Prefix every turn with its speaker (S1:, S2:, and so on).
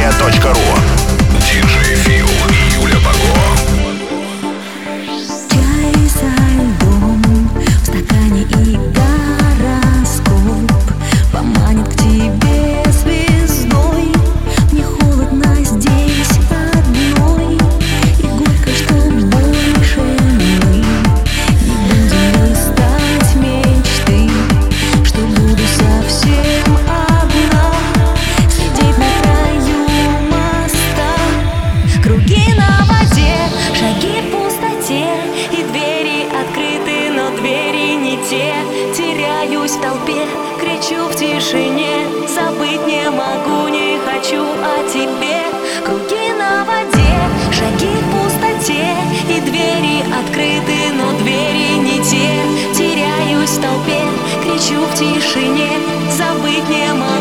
S1: Радиомаяк.ру. Диджей Фил и Юля Баго.
S2: Чай со льдом в стакане и гороскоп поманит к тебе звездой. Мне холодно здесь одной, и горько, что больше мы не будем листать мечты, что буду совсем одна, сидеть на краю моста. Круги на воде, шаги в пустоте, и двери открыты, но двери не те. Теряюсь в толпе, кричу в тишине, забыть не могу, не хочу о тебе. Круги на воде, шаги в пустоте, и двери открыты, но двери не те. Теряюсь в толпе, кричу в тишине, забыть не могу.